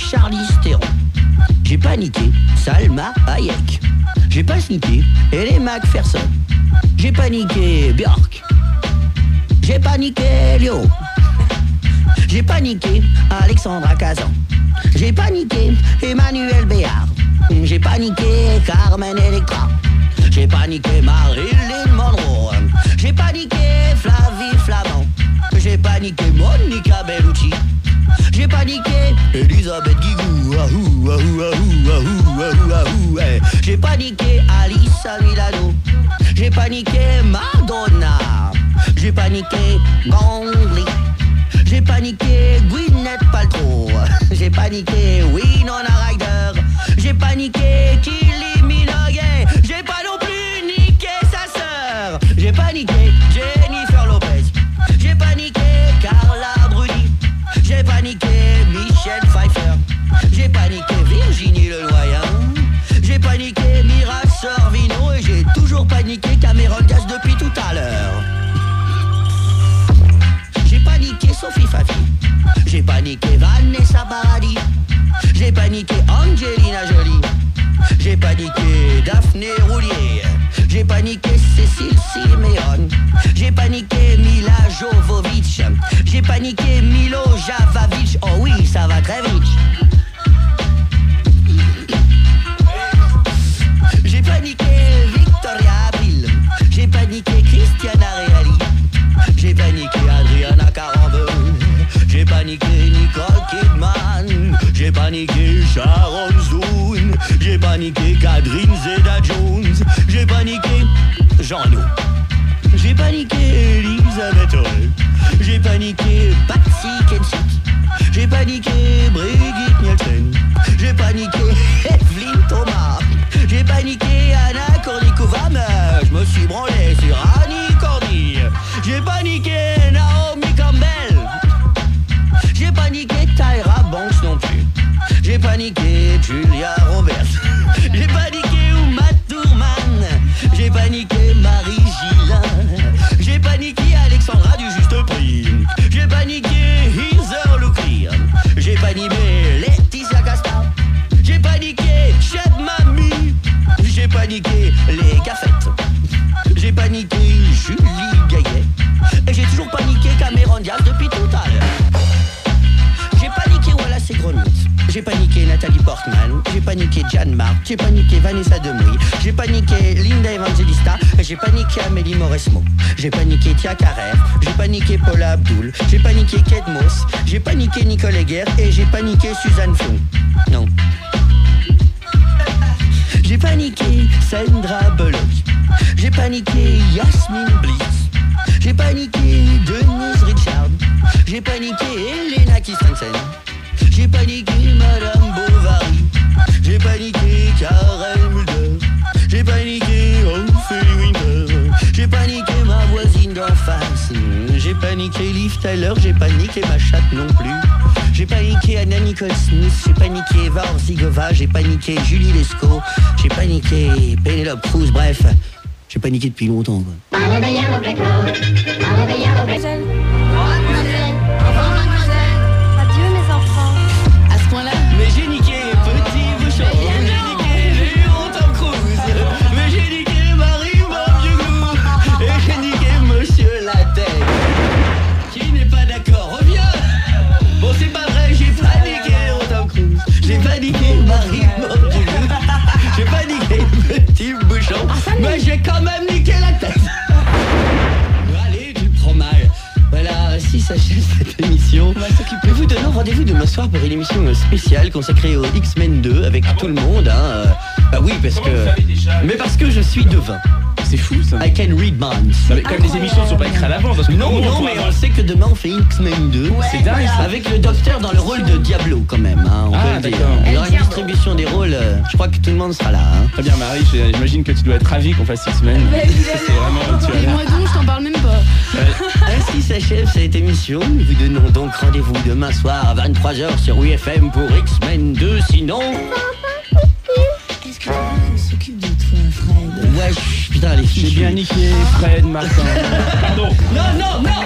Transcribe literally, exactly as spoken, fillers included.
Charlize Theron. J'ai paniqué Salma Hayek. J'ai pas sniqué Ellie Macpherson. J'ai paniqué Björk. J'ai paniqué Léo. J'ai paniqué Alexandra Kazan. J'ai paniqué Emmanuel Béard. J'ai paniqué Carmen Electra. J'ai paniqué Marilyn Monroe. J'ai paniqué Flavie Flamand. J'ai paniqué Monica Bellucci. J'ai paniqué Elisabeth Guigou. Ahou, ahou, ahou, ahou, ahou, ahou, eh. J'ai paniqué Alissa Milano. J'ai paniqué Madonna. J'ai paniqué Gong Li. J'ai paniqué Gwyneth Paltrow. J'ai paniqué Winona Ryder. J'ai paniqué Kylie Minogue. J'ai pas non plus niqué sa sœur. J'ai paniqué Jennifer Lopez. J'ai paniqué Carla Bruni. J'ai paniqué Michelle Pfeiffer. J'ai paniqué Virginie Leloyen. J'ai paniqué Mira Sorvino. Et j'ai toujours paniqué Cameron Diaz depuis tout à l'heure. J'ai paniqué Sophie Fafi. J'ai paniqué Vanessa Paradis. J'ai paniqué Angelina Jolie. J'ai paniqué Daphné Roulier. J'ai paniqué Cécile Siméon. J'ai paniqué Mila Jovovich. J'ai paniqué Milo Javovic. Oh oui, ça va très vite. J'ai paniqué Victoria Abril. J'ai paniqué Christiana Reali. J'ai paniqué Adriana Carambeu. J'ai paniqué Nicole Kidman. J'ai paniqué Sharon Stone. J'ai paniqué Catherine Zeta-Jones. J'ai paniqué Jean-Loup. J'ai paniqué Elisabeth Aurel. J'ai paniqué Patsy Kensit. J'ai paniqué Brigitte Nielsen. J'ai paniqué Evelyne Thomas. J'ai paniqué Anna Kournikova. Mais je me suis branlé sur Annie Cordy. J'ai paniqué Naomi Campbell. J'ai paniqué Tyra Banks non plus. J'ai paniqué Julia Roberts. J'ai paniqué Uma Thurman. J'ai paniqué Marie Gillin. J'ai paniqué Alexandra du Juste Prix. J'ai paniqué Heather Looklear. J'ai paniqué Laetitia Casta. J'ai paniqué Cheb Mami. J'ai paniqué les Gaffettes. J'ai paniqué Julie Gaillet. Et j'ai toujours paniqué Cameron Diaz depuis tout à l'heure. J'ai paniqué Wallace et Gromit. J'ai paniqué Nathalie Portman. J'ai paniqué Jeanne Marc. J'ai paniqué Vanessa Demouy. J'ai paniqué Linda Evangelista. Et j'ai paniqué Amélie Mauresmo. J'ai paniqué Tia Carrère. J'ai paniqué Paula Abdul. J'ai paniqué Kate Moss. J'ai paniqué Nicole Heger. Et j'ai paniqué Suzanne Flon. Non. J'ai paniqué Sandra Bullock. J'ai paniqué Yasmine Blitz. J'ai paniqué Denise Richard. J'ai paniqué Elena Christensen. J'ai paniqué Madame Bovary. J'ai paniqué Karel Mulder. J'ai paniqué Ophélie Winter. J'ai paniqué ma voisine d'en face. J'ai paniqué Liv Tyler. J'ai paniqué ma chatte non plus. J'ai paniqué Anna Nicole Smith. J'ai paniqué Eva Orzigova. J'ai paniqué Julie Lescaut. J'ai paniqué Penelope Cruz. Bref, j'ai paniqué depuis longtemps, quoi. Adieu mes enfants. À ce point-là, mais j'ai niqué Petit Bouchon. J'ai niqué Léon Tom Cruise. Mais j'ai niqué Marie Morbiou. Et j'ai niqué Monsieur Lattès. Qui n'est pas d'accord, reviens. Bon, c'est pas vrai, j'ai paniqué Léon Tom Cruise. J'ai paniqué Marie Morbiou. J'ai paniqué Petit Bouchon. Mais j'ai quand même niqué la tête. Allez, tu le prends mal. Voilà, ainsi s'achève cette émission. Nous vous donnons rendez-vous demain soir pour une émission spéciale consacrée au X-Men deux avec tout le monde. Hein. Bah oui, parce que... Mais parce que je suis devin. C'est fou ça. I can read minds. Non, mais comme les émissions ne sont pas écrites à l'avance. Parce que non, non, mais on sait que demain on fait X-Men deux. Ouais, c'est dingue ça. Avec le docteur dans le rôle de Diablo quand même. Hein, on Ah, peut le dire. d'accord. Il y aura une distribution des rôles. euh, Je crois que tout le monde sera là. Hein. Très bien Marie, j'imagine que tu dois être ravie qu'on fasse X-Men. C'est vraiment... Tu as Et l'air- moi donc, je t'en parle même pas. Ainsi s'achève cette émission. Nous vous donnons donc rendez-vous demain soir à vingt-trois heures sur W F M pour X-Men deux. Sinon... Est-ce que tu veux qu'on s'occupe de toi, Fred? Ouais, chut, putain, les filles. J'ai bien niqué Fred Martin. Pardon. Non, non, non.